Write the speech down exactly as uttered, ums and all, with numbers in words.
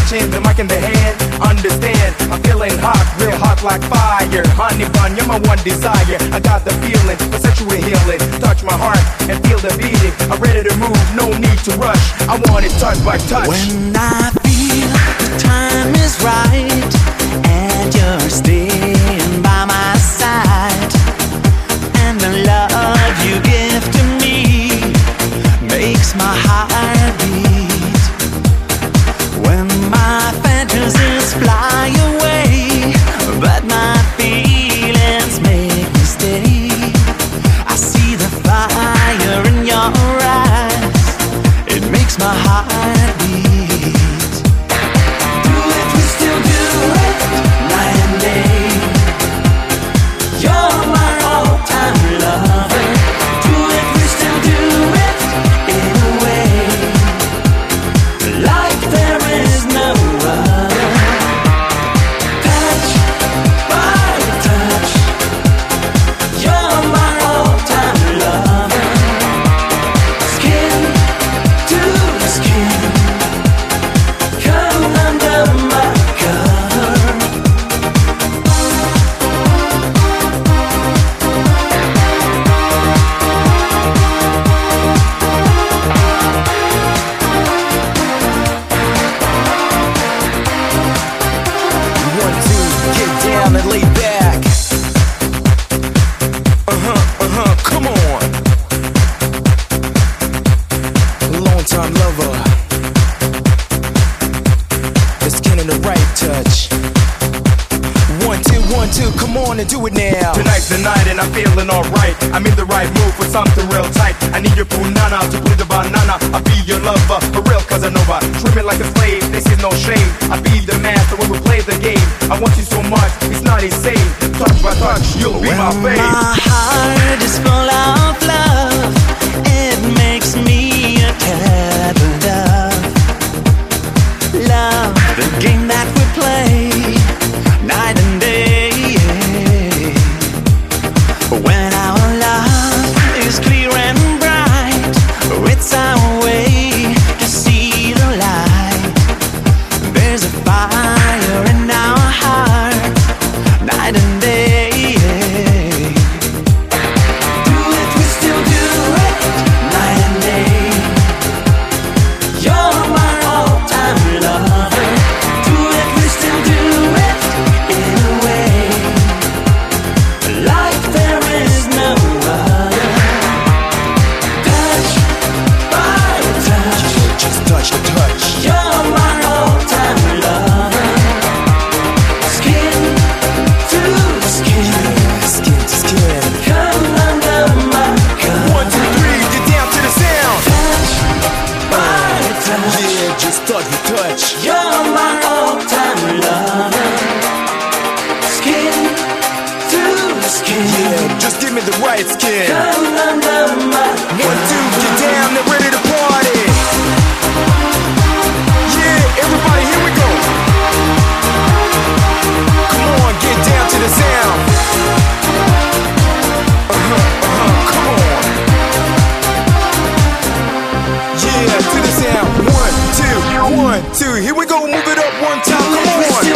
chin, the mic in the hand. Understand, I'm feeling hot, real hot like fire. Honey bun, you're my one desire. I got the feeling for sexual healing. Touch my heart and feel the beating. I'm ready to move, no need to rush. I want it touch by touch. When I feel the time is right and you're staying by my side, and the love you give to me makes my heart beat. When my fantasies fly away, but my feelings make me stay, I see the fire in your eyes, it makes my heart beat. Do it, we still do it, night and day. You're my all-time lover. Do it, we still do it, in a way, like there is no other. Touch by touch, you're my all-time lover. Skin to skin, come under my cover. One, two, get down and lay back. Uh-huh, uh-huh, come on. Long time lover. The skin in the right touch. One, two, one, two, come on and do it now. Tonight's the night and I'm feeling alright. I'm in the right mood for something real tight. I need your punana to put the banana. I'll be your lover, for real Casanova. Treat me like a slave, this is no shame. I'll be the master when we play the game. I want you so much, it's not insane. Touch by touch, you'll be When my babe. my heart is full of love, it makes me a type of love. Love, the game that we play, night and day. When our love is clear and bright, it's our way to see the light. There's a fire in our heart, night and day. Do it, we still do it, night and day. You're my all-time lover. Do it, we still do it, in a way, like there is no other. Touch by touch, Just touch the touch. you're my all-time lover. Skin to skin, Skin to skin. come under my cover. One, two, three, get down to the sound. Touch by touch, Yeah, just touch the touch. you're my all-time lover. Skin to skin, Yeah, just give me the right skin. come under my One, two, get down and ready to party. Yeah, everybody, here we go. Come on, get down to the sound. Uh-huh, uh-huh, come on. Yeah, to the sound. One, two, one, two. Here we go, move it up one time. Come on.